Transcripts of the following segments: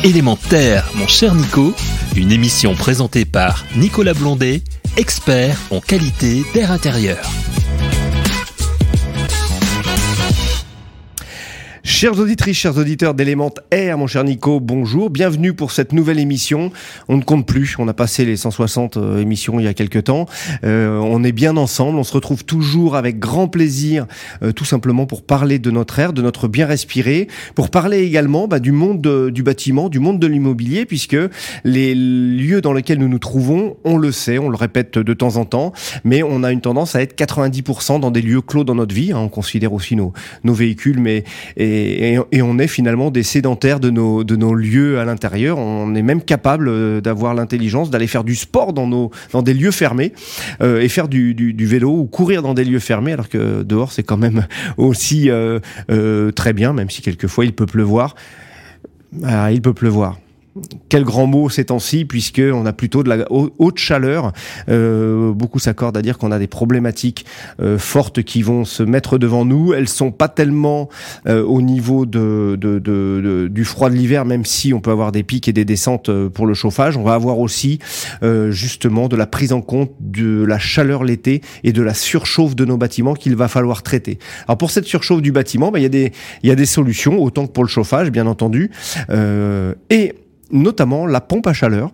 Élémentaire, mon cher Nico, une émission présentée par Nicolas Blondet, expert en qualité d'air intérieur. Chères auditrices, chers auditeurs d'Élémentaire, mon cher Nico, bonjour, bienvenue pour cette nouvelle émission. On ne compte plus, on a passé les 160 émissions il y a quelques temps. On est bien ensemble, on se retrouve toujours avec grand plaisir, tout simplement pour parler de notre air, de notre bien respirer, pour parler également du monde du bâtiment, du monde de l'immobilier, puisque les lieux dans lesquels nous nous trouvons, on le sait, on le répète de temps en temps, mais on a une tendance à être 90% dans des lieux clos dans notre vie. On considère aussi nos véhicules, et on est finalement des sédentaires de nos lieux à l'intérieur. On est même capable d'avoir l'intelligence d'aller faire du sport dans des lieux fermés et faire du vélo ou courir dans des lieux fermés, alors que dehors c'est quand même aussi très bien, même si quelquefois il peut pleuvoir. Il peut pleuvoir. Quel grand mot ces temps-ci, puisque on a plutôt de la haute chaleur. Beaucoup s'accordent à dire qu'on a des problématiques fortes qui vont se mettre devant nous. Elles sont pas tellement au niveau du froid de l'hiver, même si on peut avoir des pics et des descentes pour le chauffage. On va avoir aussi justement de la prise en compte de la chaleur l'été et de la surchauffe de nos bâtiments qu'il va falloir traiter. Alors pour cette surchauffe du bâtiment, il y a des solutions, autant que pour le chauffage, bien entendu, et notamment la pompe à chaleur,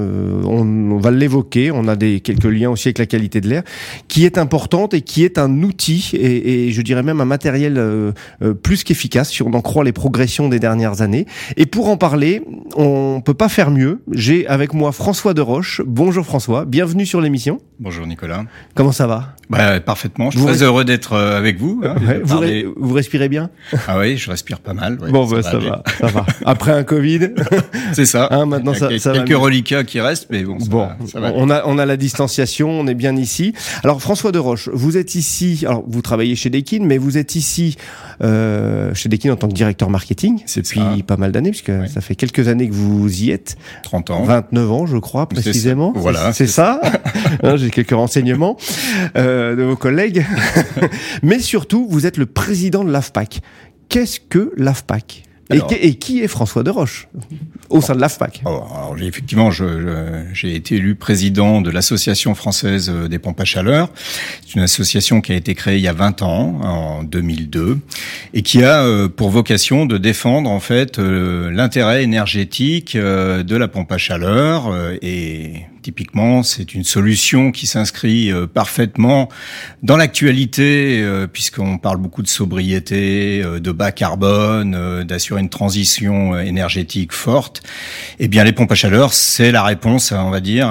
on va l'évoquer, on a quelques liens aussi avec la qualité de l'air, qui est importante et qui est un outil et je dirais même un matériel plus qu'efficace si on en croit les progressions des dernières années. Et pour en parler, on peut pas faire mieux. J'ai avec moi François Deroche. Bonjour François, bienvenue sur l'émission. Bonjour Nicolas. Comment ça va ? Parfaitement, je suis très heureux d'être avec vous. Vous respirez bien ? Ah oui, je respire pas mal. Ouais, bon, ça va. Après un Covid. C'est ça. Maintenant ça va. Quelques reliquats qui restent, mais bon, ça va. On a la distanciation, on est bien ici. Alors François Deroche, vous êtes ici. Alors vous travaillez chez Daikin, mais vous êtes ici chez Daikin en tant que directeur marketing depuis pas mal d'années, puisque ça fait quelques années que vous y êtes. 30 ans. 29 ans, je crois, précisément. Voilà. C'est ça. J'ai quelques renseignements de vos collègues. Mais surtout, vous êtes le président de l'AFPAC. Qu'est-ce que l'AFPAC ? Et qui est François Deroche au sein de l'AFPAC ? Alors effectivement, j'ai été élu président de l'Association française des pompes à chaleur. C'est une association qui a été créée il y a 20 ans, en 2002, et qui a pour vocation de défendre en fait l'intérêt énergétique de la pompe à chaleur et typiquement, c'est une solution qui s'inscrit parfaitement dans l'actualité, puisqu'on parle beaucoup de sobriété, de bas carbone, d'assurer une transition énergétique forte. Eh bien, les pompes à chaleur, c'est la réponse, on va dire,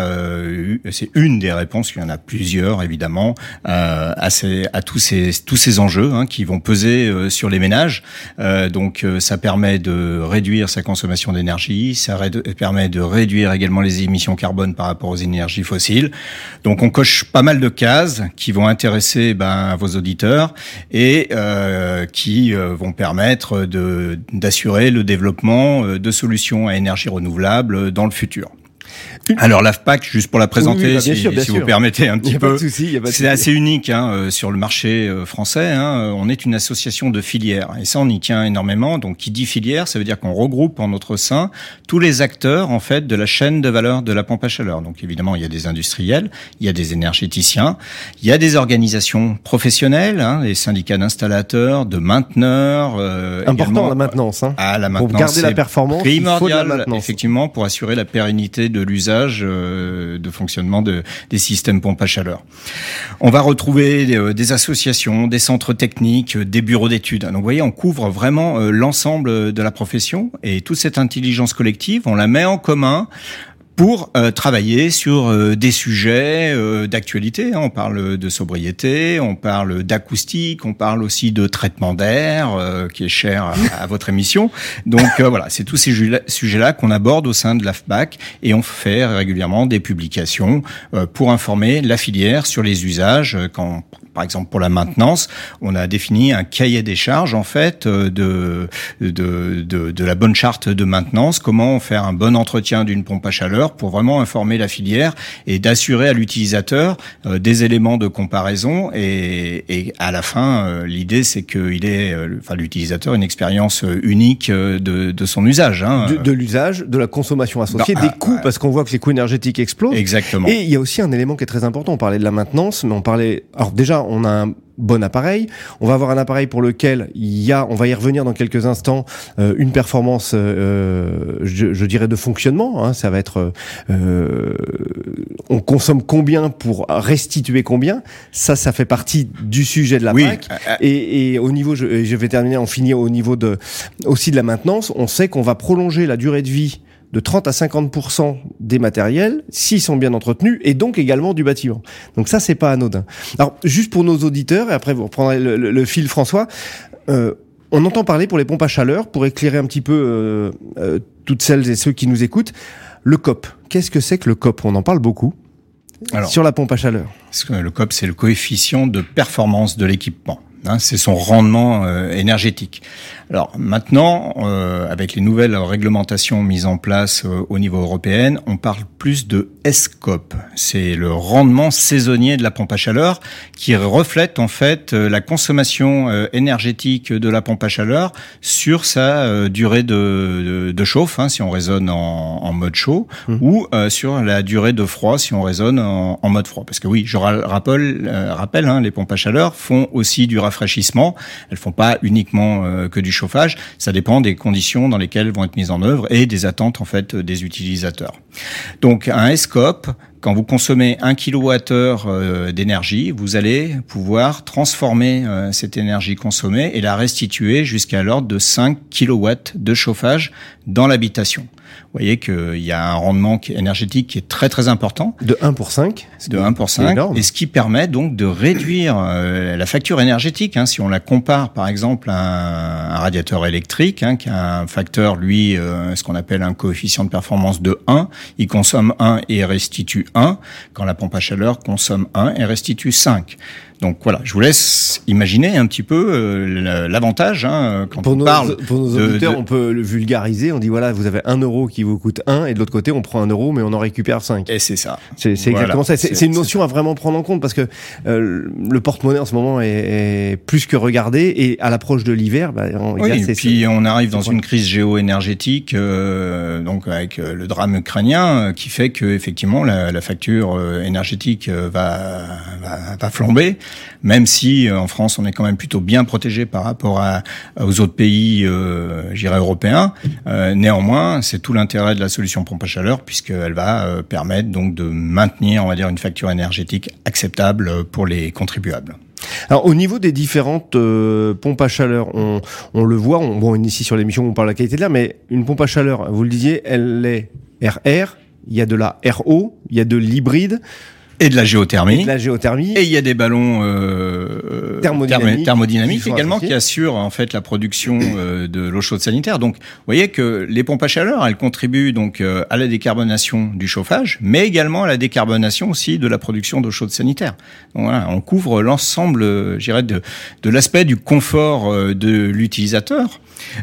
c'est une des réponses, il y en a plusieurs, évidemment, à tous ces enjeux qui vont peser sur les ménages. Donc, ça permet de réduire sa consommation d'énergie, ça permet de réduire également les émissions carbone par rapport aux énergies fossiles. Donc on coche pas mal de cases qui vont intéresser vos auditeurs et qui vont permettre d'assurer le développement de solutions à énergie renouvelable dans le futur. Alors l'AFPAC, juste pour la présenter, si vous permettez un petit peu, c'est assez unique sur le marché français. On est une association de filières et ça on y tient énormément. Donc qui dit filière, ça veut dire qu'on regroupe en notre sein tous les acteurs en fait de la chaîne de valeur de la pompe à chaleur. Donc évidemment il y a des industriels, il y a des énergéticiens, il y a des organisations professionnelles, les syndicats d'installateurs, de mainteneurs. Important la maintenance. La maintenance, pour garder la performance, primordial, il faut de la maintenance. Effectivement, pour assurer la pérennité de l'usage de fonctionnement des systèmes pompes à chaleur. On va retrouver des associations, des centres techniques, des bureaux d'études. Donc vous voyez, on couvre vraiment l'ensemble de la profession et toute cette intelligence collective, on la met en commun pour travailler sur des sujets d'actualité. On parle de sobriété, on parle d'acoustique, on parle aussi de traitement d'air, qui est cher à votre émission. Donc voilà, c'est tous ces sujets-là qu'on aborde au sein de l'AFPAC et on fait régulièrement des publications pour informer la filière sur les usages. Par exemple, pour la maintenance, on a défini un cahier des charges en fait de la bonne charte de maintenance. Comment faire un bon entretien d'une pompe à chaleur chaleur pour vraiment informer la filière et d'assurer à l'utilisateur des éléments de comparaison et à la fin l'idée c'est qu'il ait l'utilisateur une expérience unique de son usage de l'usage, de la consommation associée, des coûts parce qu'on voit que les coûts énergétiques explosent. Exactement. Et il y a aussi un élément qui est très important, on parlait de la maintenance, mais alors déjà on a un bon appareil. On va avoir un appareil pour lequel on va y revenir dans quelques instants, une performance, je dirais de fonctionnement. Ça va être, on consomme combien pour restituer combien. Ça fait partie du sujet de la PAC. Et au niveau, je vais terminer, on finit au niveau aussi de la maintenance. On sait qu'on va prolonger la durée de vie de 30 à 50% des matériels, s'ils sont bien entretenus, et donc également du bâtiment. Donc ça, c'est pas anodin. Alors, juste pour nos auditeurs, et après vous reprendrez le fil, François, on entend parler pour les pompes à chaleur, pour éclairer un petit peu toutes celles et ceux qui nous écoutent, le COP. Qu'est-ce que c'est que le COP ? On en parle beaucoup. Alors, sur la pompe à chaleur. Le COP, c'est le coefficient de performance de l'équipement. C'est son rendement énergétique. Alors maintenant, avec les nouvelles réglementations mises en place au niveau européen, on parle plus de SCOP. C'est le rendement saisonnier de la pompe à chaleur qui reflète en fait la consommation énergétique de la pompe à chaleur sur sa durée de chauffe, si on raisonne en mode chaud, ou sur la durée de froid si on raisonne en mode froid. Parce que oui, je rappelle, les pompes à chaleur font aussi du rafraîchissement. Elles font pas uniquement que du chauffage. Ça dépend des conditions dans lesquelles vont être mises en œuvre et des attentes en fait des utilisateurs. Donc un SCOP, quand vous consommez 1 kWh d'énergie, vous allez pouvoir transformer cette énergie consommée et la restituer jusqu'à l'ordre de 5 kW de chauffage dans l'habitation. Vous voyez qu'il y a un rendement énergétique qui est très très important. De 1 pour 5. De 1 pour 5. Et ce qui permet donc de réduire la facture énergétique. Si on la compare par exemple à un radiateur électrique, qui a un facteur, lui, ce qu'on appelle un coefficient de performance de 1, il consomme 1 et restitue 1, quand la pompe à chaleur consomme 1 et restitue 5. Donc voilà, je vous laisse imaginer un petit peu l'avantage quand pour on parle. Pour nos auditeurs, on peut le vulgariser. On dit voilà, vous avez 1 euro qui vous coûte 1 et de l'autre côté, on prend 1 euro mais on en récupère 5. Et c'est ça. C'est exactement ça. C'est une notion à vraiment prendre en compte parce que le porte-monnaie en ce moment est plus que regardé et à l'approche de l'hiver, et puis on arrive dans une crise géo-énergétique, donc avec le drame ukrainien qui fait que effectivement la facture énergétique va flamber. Même si en France on est quand même plutôt bien protégé par rapport aux autres pays, européens. Néanmoins, c'est tout l'intérêt de la solution pompe à chaleur puisqu'elle va permettre donc de maintenir, on va dire, une facture énergétique acceptable pour les contribuables. Alors au niveau des différentes pompes à chaleur, on le voit, ici sur l'émission on parle de la qualité de l'air, mais une pompe à chaleur, vous le disiez, elle est RR, il y a de la RO, il y a de l'hybride. Et de la géothermie. Et il y a des ballons thermodynamiques également qui assurent en fait la production de l'eau chaude sanitaire. Donc, vous voyez que les pompes à chaleur, elles contribuent donc à la décarbonation du chauffage, mais également à la décarbonation aussi de la production d'eau chaude sanitaire. Donc voilà, on couvre l'ensemble, de l'aspect du confort de l'utilisateur.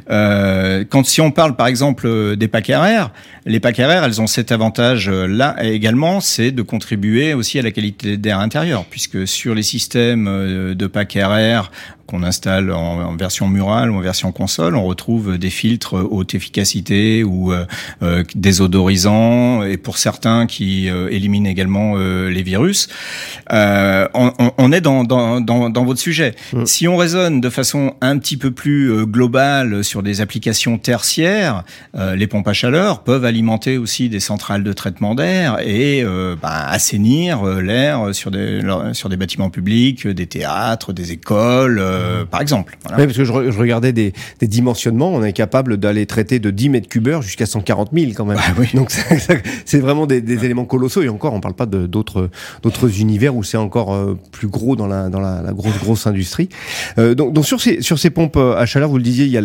Si on parle par exemple des packs RR, les packs RR, elles ont cet avantage là également, c'est de contribuer aussi à la qualité d'air intérieur, puisque sur les systèmes de packs RR qu'on installe en version murale ou en version console, on retrouve des filtres haute efficacité ou désodorisants, et pour certains qui éliminent également les virus. On est dans votre sujet. Si on raisonne de façon un petit peu plus globale sur des applications tertiaires, les pompes à chaleur peuvent alimenter aussi des centrales de traitement d'air et assainir l'air sur des bâtiments publics, des théâtres, des écoles, par exemple. Voilà. Oui, parce que je regardais des dimensionnements, on est capable d'aller traiter de 10 mètres cubes heure jusqu'à 140 000 quand même. Oui. Donc c'est vraiment des éléments colossaux, et encore on parle pas d'autres univers où c'est encore plus gros dans la grosse industrie. Donc sur ces pompes à chaleur, vous le disiez, il y a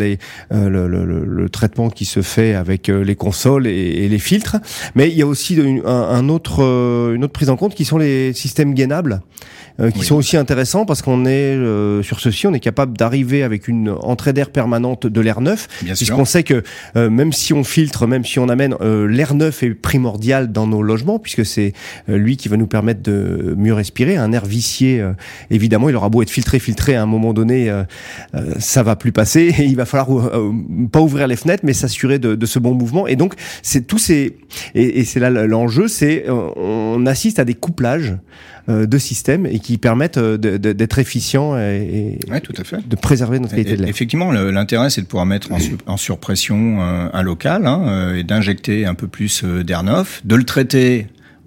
le traitement qui se fait avec les consoles et les filtres, mais il y a aussi une autre prise en compte qui sont les systèmes gainables, qui sont aussi intéressants parce qu'on est sur ce aussi, on est capable d'arriver avec une entrée d'air permanente de l'air neuf, puisqu'on sait que même si on filtre, même si on amène, l'air neuf est primordial dans nos logements, puisque c'est lui qui va nous permettre de mieux respirer. Un air vicié, évidemment, il aura beau être filtré, à un moment donné, ça va plus passer, et il va falloir pas ouvrir les fenêtres, mais s'assurer de ce bon mouvement. Et donc, c'est tous ces, et c'est là l'enjeu, c'est on assiste à des couplages de systèmes et qui permettent d'être efficients et tout à fait. de préserver notre qualité de l'air. Effectivement, l'intérêt, c'est de pouvoir mettre en surpression un local et d'injecter un peu plus d'air neuf, de le traiter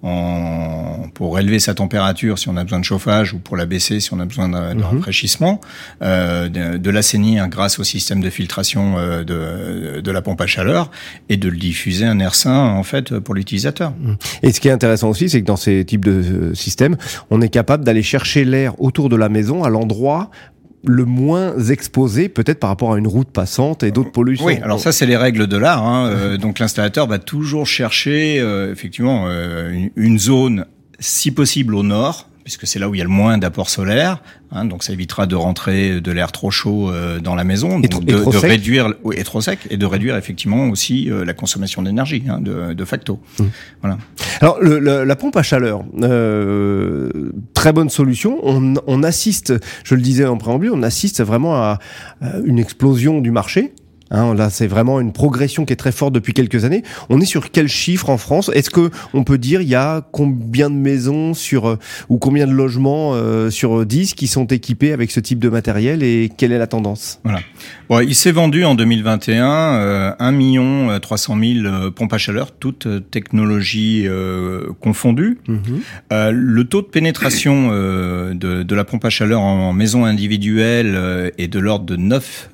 pour élever sa température si on a besoin de chauffage ou pour la baisser si on a besoin de rafraîchissement, de l'assainir grâce au système de filtration de la pompe à chaleur et de le diffuser un air sain en fait pour l'utilisateur. Et ce qui est intéressant aussi, c'est que dans ces types de systèmes, on est capable d'aller chercher l'air autour de la maison à l'endroit le moins exposé, peut-être par rapport à une route passante et d'autres pollutions. Oui, alors ça, c'est les règles de l'art. Donc l'installateur va toujours chercher effectivement une zone, si possible au nord, puisque c'est là où il y a le moins d'apport solaire. Donc ça évitera de rentrer de l'air trop chaud dans la maison, de réduire et trop sec, et de réduire effectivement aussi la consommation d'énergie de facto. Voilà. Alors la pompe à chaleur, très bonne solution. On assiste, je le disais en préambule, on assiste vraiment à une explosion du marché. Là, c'est vraiment une progression qui est très forte depuis quelques années. On est sur quel chiffre en France? Est-ce que on peut dire il y a combien de maisons ou combien de logements sur 10 qui sont équipés avec ce type de matériel et quelle est la tendance? Voilà. Bon, il s'est vendu en 2021 1 300 000 pompes à chaleur, toutes technologies confondues. Le taux de pénétration de la pompe à chaleur en maison individuelle est de l'ordre de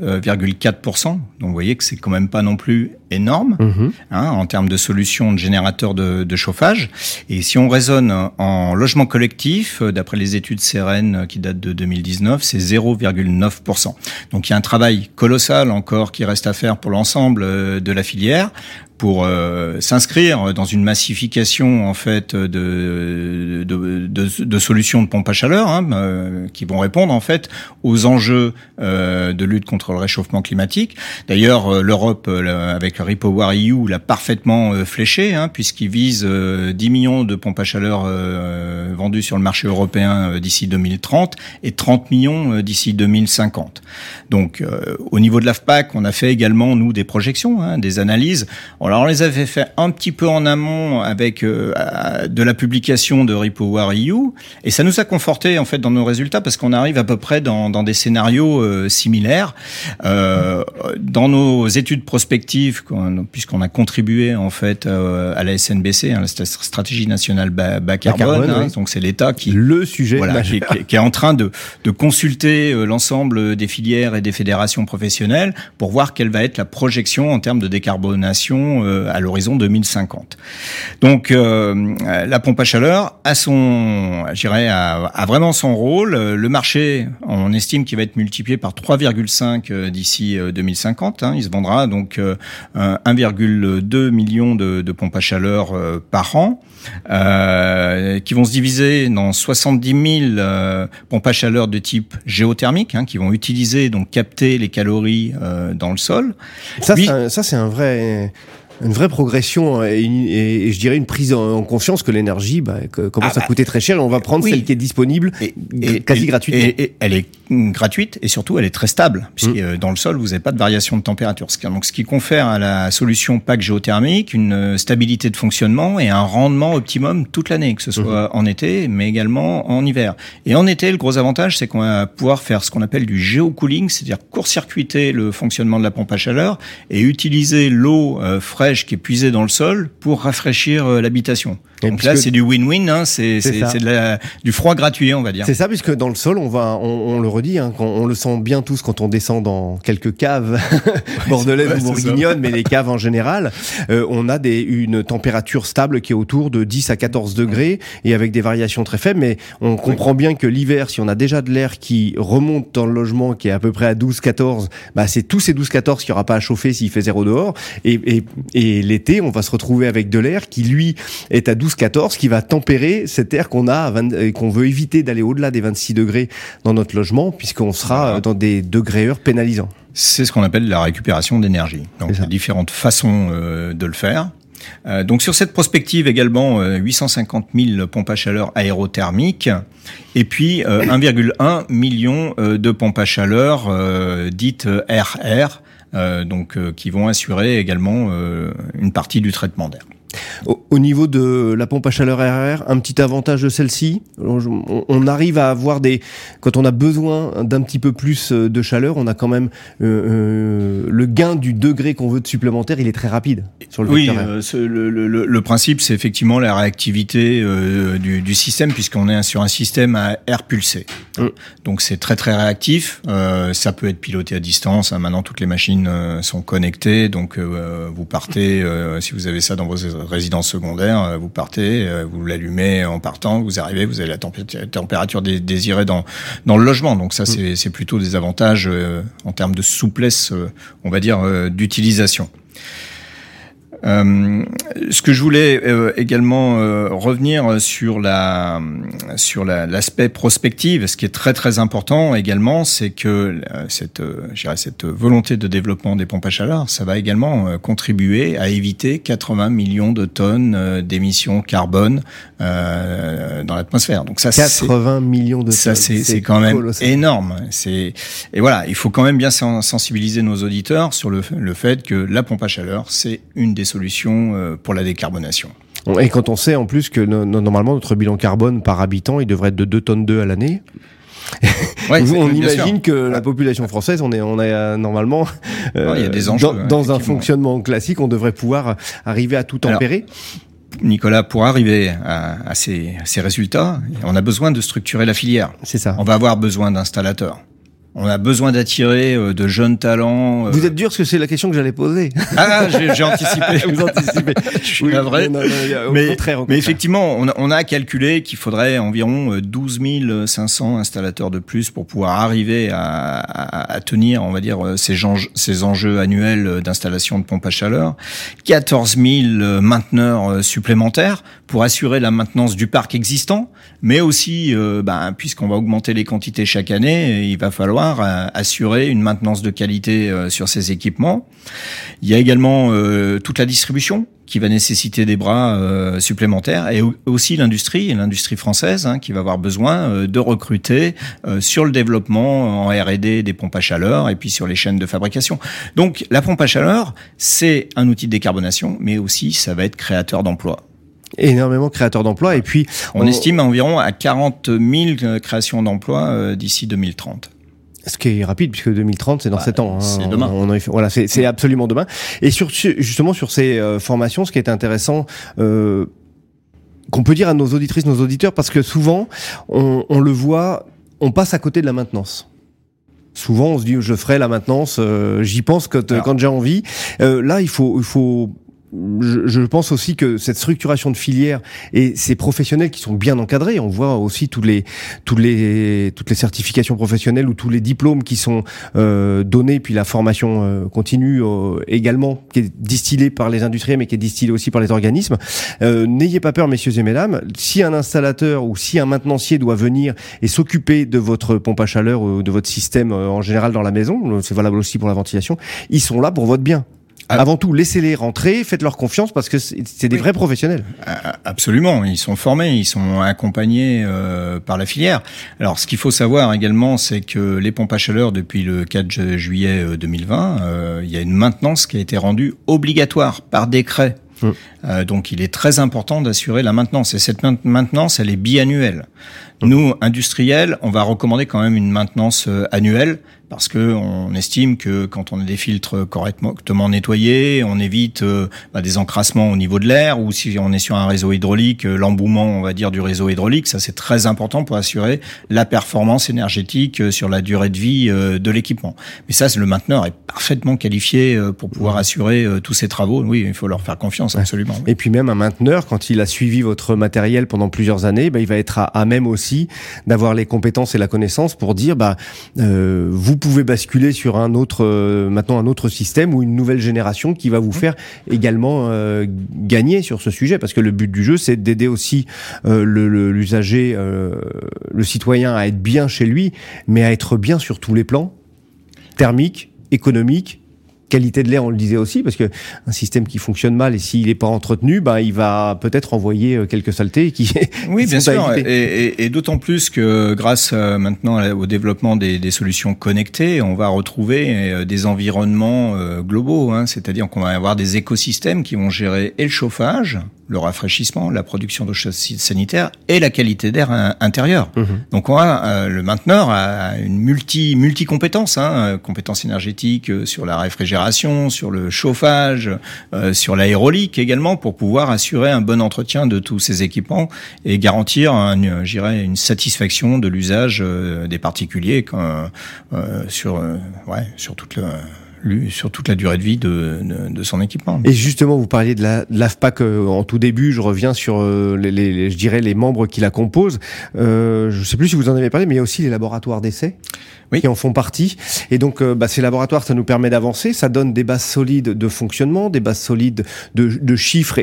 9,4%. Donc vous voyez que c'est quand même pas non plus énorme en termes de solutions de générateurs de chauffage. Et si on raisonne en logement collectif, d'après les études Seren qui datent de 2019, c'est 0,9%. Donc il y a un travail colossal encore qui reste à faire pour l'ensemble de la filière, pour s'inscrire dans une massification en fait de solutions de pompe à chaleur qui vont répondre en fait aux enjeux de lutte contre le réchauffement climatique. D'ailleurs, l'Europe avec REPowerEU l'a parfaitement fléché puisqu'il vise 10 millions de pompes à chaleur vendues sur le marché européen d'ici 2030 et 30 millions d'ici 2050. Donc au niveau de l'AFPAC, on a fait également nous des projections, des analyses. Alors on les avait fait un petit peu en amont avec de la publication de REPowerEU et ça nous a conforté en fait dans nos résultats parce qu'on arrive à peu près dans des scénarios similaires. Dans nos études prospectives, puisqu'on a contribué en fait à la SNBC, la stratégie nationale bas carbone, donc c'est l'État qui le sujet qui est en train de consulter l'ensemble des filières et des fédérations professionnelles pour voir quelle va être la projection en termes de décarbonation à l'horizon 2050. Donc la pompe à chaleur a vraiment son rôle. Le marché, on estime qu'il va être multiplié par 3,5 d'ici 2050. Il se vendra donc 1,2 million de pompes à chaleur par an, qui vont se diviser dans 70 000 pompes à chaleur de type géothermique, qui vont utiliser, donc capter les calories dans le sol. Ça c'est une vraie progression et je dirais une prise en conscience que l'énergie commence à coûter très cher et on va prendre celle qui est disponible quasi gratuitement. Et elle est gratuite et surtout elle est très stable puisque dans le sol vous n'avez pas de variation de température. Donc ce qui confère à la solution PAC géothermique une stabilité de fonctionnement et un rendement optimum toute l'année, que ce soit en été mais également en hiver. Et en été, le gros avantage c'est qu'on va pouvoir faire ce qu'on appelle du géocooling, c'est-à-dire court-circuiter le fonctionnement de la pompe à chaleur et utiliser l'eau fraîche qui est puisée dans le sol pour rafraîchir l'habitation. Donc là, c'est du win-win, c'est du froid gratuit, on va dire. C'est ça, puisque dans le sol, on le redit, on le sent bien tous quand on descend dans quelques caves bordelaises ou bourguignonnes, mais les caves en général, on a une température stable qui est autour de 10 à 14 degrés et avec des variations très faibles, mais on comprend bien que l'hiver, si on a déjà de l'air qui remonte dans le logement, qui est à peu près à 12-14, c'est tous ces 12-14 qu'il n'y aura pas à chauffer s'il fait 0 dehors, et l'été, on va se retrouver avec de l'air qui, lui, est à 12 12-14 qui va tempérer cet air qu'on a et qu'on veut éviter d'aller au-delà des 26 degrés dans notre logement, puisqu'on sera dans des degrés-heures pénalisants. C'est ce qu'on appelle la récupération d'énergie. Donc, il y a différentes façons de le faire. Donc sur cette prospective également 850 000 pompes à chaleur aérothermiques et puis 1,1 million de pompes à chaleur dites RR, qui vont assurer également une partie du traitement d'air. Au niveau de la pompe à chaleur RR, un petit avantage de celle-ci, on arrive à avoir quand on a besoin d'un petit peu plus de chaleur, on a quand même le gain du degré qu'on veut de supplémentaire, il est très rapide sur le vecteur R. Le principe, c'est effectivement la réactivité du système, puisqu'on est sur un système à air pulsé. Donc c'est très très réactif. Ça peut être piloté à distance. Maintenant, toutes les machines sont connectées, donc vous partez, si vous avez ça dans vos résidence secondaire, vous partez, vous l'allumez en partant, vous arrivez, vous avez la température désirée dans le logement. Donc ça, c'est plutôt des avantages en termes de souplesse, on va dire, d'utilisation. Ce que je voulais également revenir sur l'aspect prospective, ce qui est très très important également, c'est que cette volonté de développement des pompes à chaleur, ça va également contribuer à éviter 80 millions de tonnes d'émissions carbone dans l'atmosphère. Donc ça, 80 millions de tonnes. Ça, c'est quand même colossal. Énorme. Et voilà, il faut quand même bien sensibiliser nos auditeurs sur le fait que la pompe à chaleur, c'est une des solutions pour la décarbonation. Et quand on sait en plus que normalement notre bilan carbone par habitant, il devrait être de 2 tonnes 2 à l'année. Ouais, on imagine que la population française, on est normalement il y a des enjeux, dans un fonctionnement classique, on devrait pouvoir arriver à tout tempérer. Alors, Nicolas, pour arriver à ces résultats, on a besoin de structurer la filière. C'est ça. On va avoir besoin d'installateurs. On a besoin d'attirer de jeunes talents. Vous êtes dur parce que c'est la question que j'allais poser. Ah, j'ai anticipé. Vous anticipez. Je suis navré. Mais effectivement, on a calculé qu'il faudrait environ 12 500 installateurs de plus pour pouvoir arriver à tenir, on va dire, ces enjeux annuels d'installation de pompes à chaleur. 14 000 mainteneurs supplémentaires pour assurer la maintenance du parc existant, mais aussi, puisqu'on va augmenter les quantités chaque année, il va falloir assurer une maintenance de qualité sur ces équipements. Il y a également toute la distribution qui va nécessiter des bras supplémentaires, et aussi l'industrie française qui va avoir besoin de recruter sur le développement en R&D des pompes à chaleur et puis sur les chaînes de fabrication. Donc la pompe à chaleur, c'est un outil de décarbonation, mais aussi ça va être créateur d'emplois. Énormément créateur d'emplois, et puis on estime environ à 40 000 créations d'emplois d'ici 2030. Ce qui est rapide, puisque 2030, c'est dans 7 ans. C'est demain. Voilà, c'est absolument demain. Et justement, sur ces formations, ce qui est intéressant, qu'on peut dire à nos auditrices, nos auditeurs, parce que souvent, on le voit, on passe à côté de la maintenance. Souvent, on se dit, je ferai la maintenance, j'y pense quand j'ai envie. Là, il faut je pense aussi que cette structuration de filière et ces professionnels qui sont bien encadrés, on voit aussi toutes les certifications professionnelles ou tous les diplômes qui sont donnés, puis la formation continue également, qui est distillée par les industriels mais qui est distillée aussi par les organismes. N'ayez pas peur, messieurs et mesdames, si un installateur ou si un maintenancier doit venir et s'occuper de votre pompe à chaleur ou de votre système en général dans la maison, c'est valable aussi pour la ventilation, ils sont là pour votre bien. Avant tout, laissez-les rentrer, faites-leur confiance parce que c'est des vrais professionnels. Absolument, ils sont formés, ils sont accompagnés par la filière. Alors, ce qu'il faut savoir également, c'est que les pompes à chaleur, depuis le 4 juillet 2020, il y a une maintenance qui a été rendue obligatoire par décret. Donc, il est très important d'assurer la maintenance. Et cette maintenance, elle est biannuelle. Nous, industriels, on va recommander quand même une maintenance annuelle, parce que on estime que quand on a des filtres correctement nettoyés, on évite des encrassements au niveau de l'air, ou si on est sur un réseau hydraulique, l'embouement, on va dire, du réseau hydraulique. Ça, c'est très important pour assurer la performance énergétique sur la durée de vie de l'équipement. Mais ça, le mainteneur est parfaitement qualifié pour pouvoir assurer tous ces travaux. Oui, il faut leur faire confiance, absolument. Et puis même un mainteneur, quand il a suivi votre matériel pendant plusieurs années, il va être à même aussi d'avoir les compétences et la connaissance pour dire vous pouvez basculer sur maintenant un autre système ou une nouvelle génération qui va vous faire également gagner sur ce sujet, parce que le but du jeu, c'est d'aider aussi l'usager, le citoyen à être bien chez lui, mais à être bien sur tous les plans, thermique, économique, qualité de l'air, on le disait aussi, parce que un système qui fonctionne mal et s'il n'est pas entretenu, il va peut-être envoyer quelques saletés oui, bien sûr, et d'autant plus que grâce maintenant au développement des solutions connectées, on va retrouver des environnements globaux, c'est-à-dire qu'on va avoir des écosystèmes qui vont gérer et le chauffage, le rafraîchissement, la production d'eau sanitaire et la qualité d'air intérieur. Donc on a le mainteneur a une multi-compétence, compétences énergétiques sur la réfrigération, sur le chauffage, sur l'aérolique également, pour pouvoir assurer un bon entretien de tous ces équipements et garantir une satisfaction de l'usage des particuliers sur toute la durée de vie de son équipement. Et justement, vous parliez de l'AFPAC en tout début. Je reviens sur les membres qui la composent. Je ne sais plus si vous en avez parlé, mais il y a aussi les laboratoires d'essai qui en font partie. Et donc, ces laboratoires, ça nous permet d'avancer. Ça donne des bases solides de fonctionnement, des bases solides de chiffres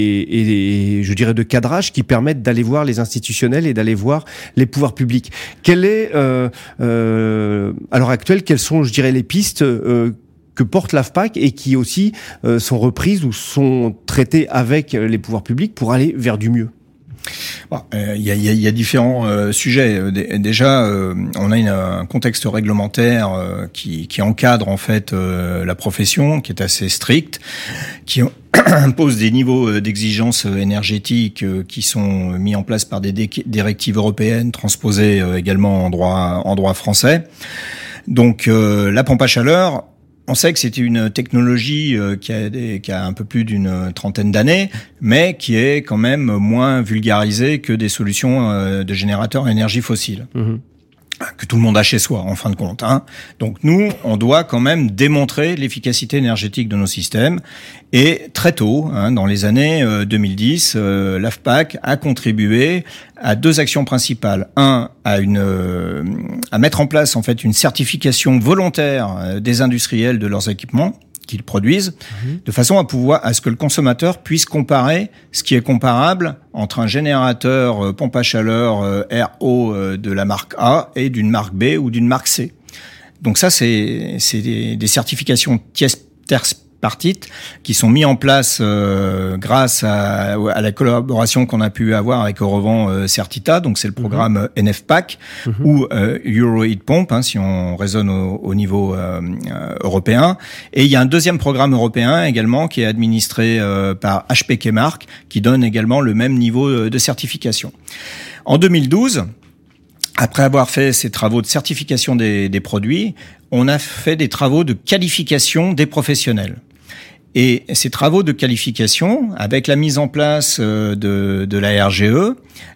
et je dirais de cadrage qui permettent d'aller voir les institutionnels et d'aller voir les pouvoirs publics. Quelle est, à l'heure actuelle, quelles sont, je dirais, les pistes que porte l'AFPAC et qui aussi sont reprises ou sont traitées avec les pouvoirs publics pour aller vers du mieux? Il y a différents sujets. Déjà, on a un contexte réglementaire qui encadre en fait la profession, qui est assez strict, qui impose des niveaux d'exigence énergétique qui sont mis en place par des directives européennes transposées également en droit français. Donc la pompe à chaleur, on sait que c'était une technologie qui a un peu plus d'une trentaine d'années, mais qui est quand même moins vulgarisée que des solutions de générateurs à énergie fossile. Que tout le monde a chez soi, en fin de compte. Donc nous, on doit quand même démontrer l'efficacité énergétique de nos systèmes. Et très tôt, dans les années 2010, l'AFPAC a contribué à deux actions principales. À mettre en place en fait une certification volontaire des industriels de leurs équipements qu'ils produisent, de façon à ce que le consommateur puisse comparer ce qui est comparable entre un générateur pompe à chaleur RO de la marque A et d'une marque B ou d'une marque C. Donc ça, c'est des certifications tripartites qui sont mis en place grâce à la collaboration qu'on a pu avoir avec Eurovent Certita, donc c'est le programme NFPAC ou Euro Heat Pump, si on raisonne au niveau européen. Et il y a un deuxième programme européen également qui est administré par HPK Mark, qui donne également le même niveau de certification. En 2012, après avoir fait ces travaux de certification des produits, on a fait des travaux de qualification des professionnels. Et ces travaux de qualification, avec la mise en place de la RGE,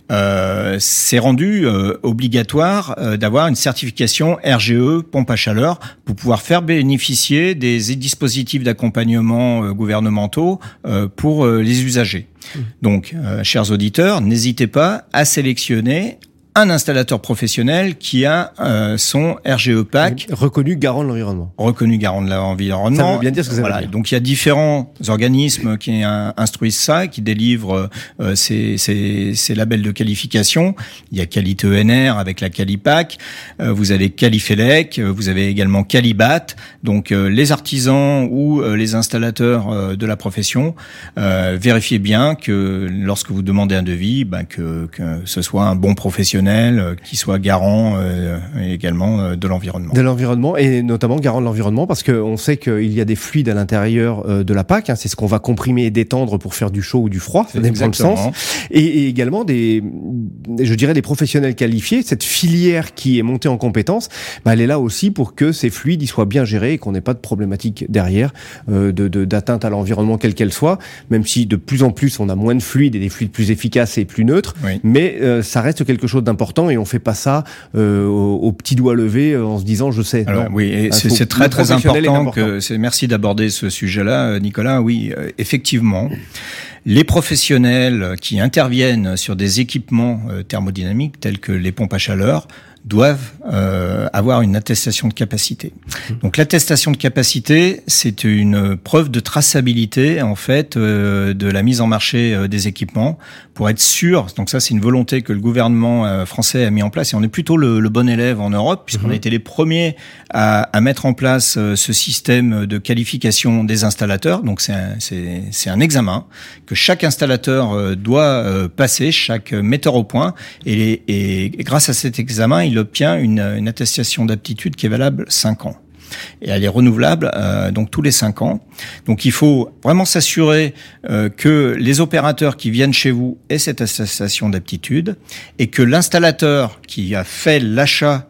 c'est rendu obligatoire d'avoir une certification RGE pompe à chaleur pour pouvoir faire bénéficier des dispositifs d'accompagnement gouvernementaux pour les usagers. Donc, chers auditeurs, n'hésitez pas à sélectionner un installateur professionnel qui a son RGE PAC reconnu garant de l'environnement. Reconnu garant de l'environnement. Ça veut bien dire ce que ça veut dire. Donc il y a différents organismes qui instruisent ça, qui délivrent ces labels de qualification. Il y a Qualité ENR avec la Qualipac, vous avez Qualifelec, vous avez également Qualibat. Donc les artisans ou les installateurs de la profession, vérifiez bien que lorsque vous demandez un devis, que ce soit un bon professionnel qui soit garant également de l'environnement. De l'environnement et notamment garant de l'environnement parce qu'on sait qu'il y a des fluides à l'intérieur de la PAC, c'est ce qu'on va comprimer et détendre pour faire du chaud ou du froid, ça dépend le sens. Et également des professionnels qualifiés, cette filière qui est montée en compétences, elle est là aussi pour que ces fluides ils soient bien gérés et qu'on n'ait pas de problématique derrière d'atteinte à l'environnement quelle qu'elle soit, même si de plus en plus on a moins de fluides et des fluides plus efficaces et plus neutres, mais ça reste quelque chose d'important et on fait pas ça au petit doigt levé en se disant je sais. Alors, oui, et c'est très très important merci d'aborder ce sujet-là, Nicolas. Oui, effectivement, les professionnels qui interviennent sur des équipements thermodynamiques tels que les pompes à chaleur doivent avoir une attestation de capacité. Donc l'attestation de capacité, c'est une preuve de traçabilité en fait de la mise en marché des équipements pour être sûr. Donc ça, c'est une volonté que le gouvernement français a mis en place et on est plutôt le bon élève en Europe puisqu'on a été les premiers à mettre en place ce système de qualification des installateurs. Donc c'est un examen que chaque installateur doit passer, chaque metteur au point et grâce à cet examen, il obtient une attestation d'aptitude qui est valable 5 ans. Et elle est renouvelable donc tous les 5 ans. Donc il faut vraiment s'assurer que les opérateurs qui viennent chez vous aient cette attestation d'aptitude et que l'installateur qui a fait l'achat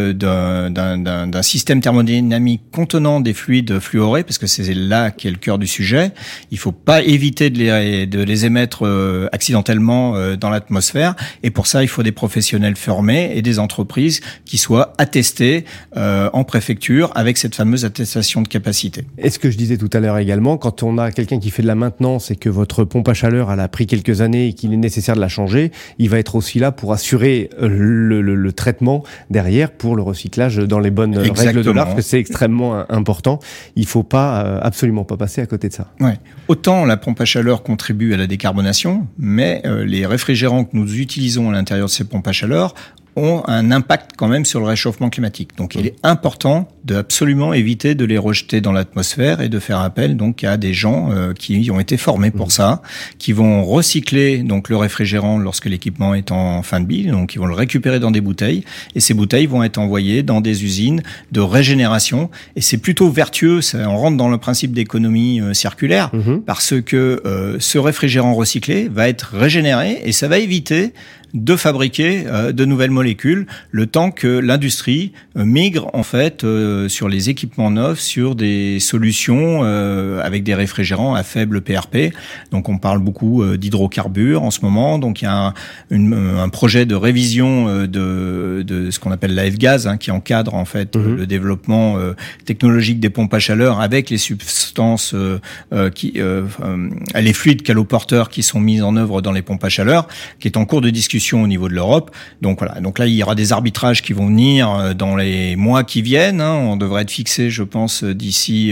d'un système thermodynamique contenant des fluides fluorés, parce que c'est là qu'est le cœur du sujet. Il faut pas éviter de les émettre accidentellement dans l'atmosphère, et pour ça il faut des professionnels formés et des entreprises qui soient attestées en préfecture avec cette fameuse attestation de capacité. Et ce que je disais tout à l'heure également, quand on a quelqu'un qui fait de la maintenance et que votre pompe à chaleur elle a pris quelques années et qu'il est nécessaire de la changer, il va être aussi là pour assurer le traitement derrière, pour le recyclage dans les bonnes règles de l'art, parce que c'est extrêmement important. Il faut pas absolument pas passer à côté de ça. Ouais. Autant la pompe à chaleur contribue à la décarbonation, mais les réfrigérants que nous utilisons à l'intérieur de ces pompes à chaleur ont un impact quand même sur le réchauffement climatique. Donc il est important de absolument éviter de les rejeter dans l'atmosphère et de faire appel donc à des gens qui ont été formés pour ça, qui vont recycler donc le réfrigérant lorsque l'équipement est en fin de vie, donc ils vont le récupérer dans des bouteilles et ces bouteilles vont être envoyées dans des usines de régénération et c'est plutôt vertueux, on rentre dans le principe d'économie circulaire parce que ce réfrigérant recyclé va être régénéré et ça va éviter de fabriquer de nouvelles molécules, le temps que l'industrie migre en fait sur les équipements neufs, sur des solutions avec des réfrigérants à faible PRP. Donc on parle beaucoup d'hydrocarbures en ce moment. Donc il y a un projet de révision de ce qu'on appelle la F-gaz qui encadre en fait le développement technologique des pompes à chaleur avec les substances les fluides caloporteurs qui sont mis en œuvre dans les pompes à chaleur, qui est en cours de discussion au niveau de l'Europe. Donc voilà. Donc là, il y aura des arbitrages qui vont venir dans les mois qui viennent. On devrait être fixé, je pense, d'ici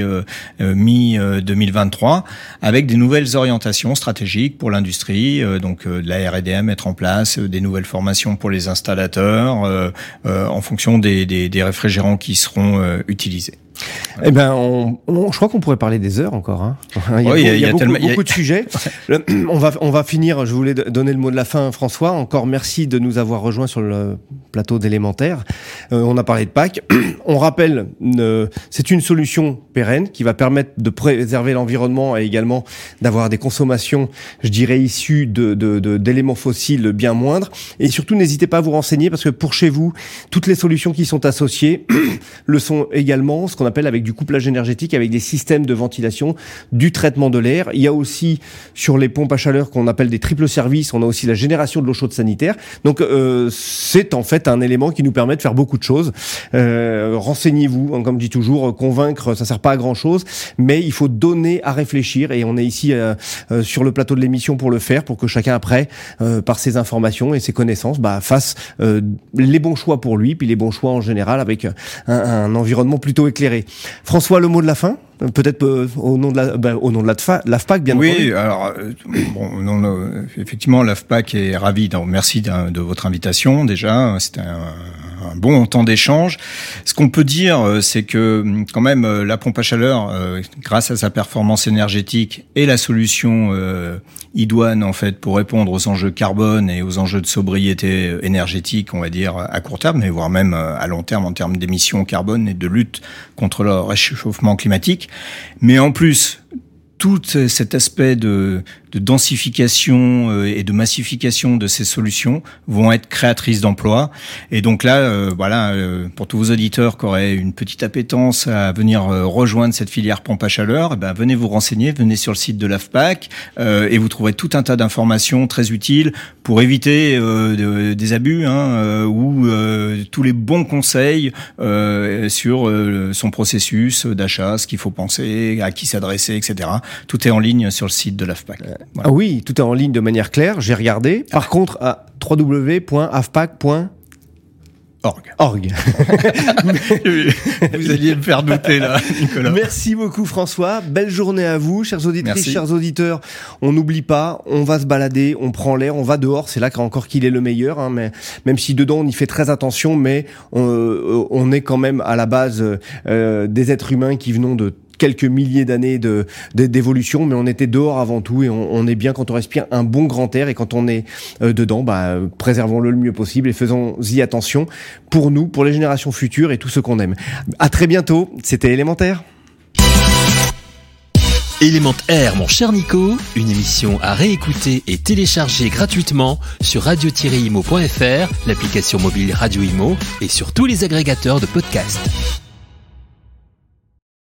mi-2023, avec des nouvelles orientations stratégiques pour l'industrie. Donc de la R&D à mettre en place, des nouvelles formations pour les installateurs, en fonction des réfrigérants qui seront utilisés. Eh ben, je crois qu'on pourrait parler des heures encore. Il y a beaucoup de sujets. On va finir. Je voulais donner le mot de la fin, François. Encore merci de nous avoir rejoints sur le plateau d'Élémentaire. On a parlé de Pâques. On rappelle, c'est une solution pérenne qui va permettre de préserver l'environnement et également d'avoir des consommations, je dirais, issues d'éléments fossiles bien moindres. Et surtout, n'hésitez pas à vous renseigner parce que pour chez vous, toutes les solutions qui sont associées le sont également, ce qu'on appelle avec du couplage énergétique, avec des systèmes de ventilation, du traitement de l'air. Il y a aussi sur les pompes à chaleur qu'on appelle des triples services, on a aussi la génération de l'eau chaude sanitaire. Donc c'est en fait un élément qui nous permet de faire beaucoup de choses. Renseignez-vous, comme je dis toujours, convaincre ça sert pas à grand chose, mais il faut donner à réfléchir et on est ici sur le plateau de l'émission pour le faire, pour que chacun après par ses informations et ses connaissances fasse les bons choix pour lui, puis les bons choix en général avec un environnement plutôt éclairé. François, le mot de la fin ? Peut-être au nom de l'AFPAC, bien entendu. Oui, alors effectivement, l'AFPAC est ravi. Merci de votre invitation. Déjà, c'était un bon temps d'échange. Ce qu'on peut dire, c'est que quand même la pompe à chaleur, grâce à sa performance énergétique et la solution idoine en fait pour répondre aux enjeux carbone et aux enjeux de sobriété énergétique, on va dire à court terme, mais voire même à long terme en termes d'émissions carbone et de lutte contre le réchauffement climatique. Mais en plus, tout cet aspect de densification et de massification de ces solutions vont être créatrices d'emplois. Et donc là, pour tous vos auditeurs qui auraient une petite appétence à venir rejoindre cette filière pompe à chaleur, venez vous renseigner, venez sur le site de l'AFPAC et vous trouverez tout un tas d'informations très utiles pour éviter des abus ou tous les bons conseils sur son processus d'achat, ce qu'il faut penser, à qui s'adresser, etc. Tout est en ligne sur le site de l'AFPAC. Voilà. Ah oui, tout est en ligne de manière claire, j'ai regardé. Par contre, à www.afpac.org. Org. Vous alliez me faire douter là, Nicolas. Merci beaucoup François, belle journée à vous, chères auditrices, Merci. chers auditeurs. On n'oublie pas, on va se balader, on prend l'air, on va dehors, c'est là qu'encore qu'il est le meilleur, hein, mais même si dedans on y fait très attention, mais on est quand même à la base des êtres humains qui venons de quelques milliers d'années d'évolution, mais on était dehors avant tout et on est bien quand on respire un bon grand air, et quand on est dedans, préservons-le le mieux possible et faisons-y attention pour nous, pour les générations futures et tous ceux qu'on aime. À très bientôt, c'était Élémentaire. Élémentaire, mon cher Nico, une émission à réécouter et télécharger gratuitement sur radio-imo.fr, l'application mobile Radio Imo et sur tous les agrégateurs de podcasts.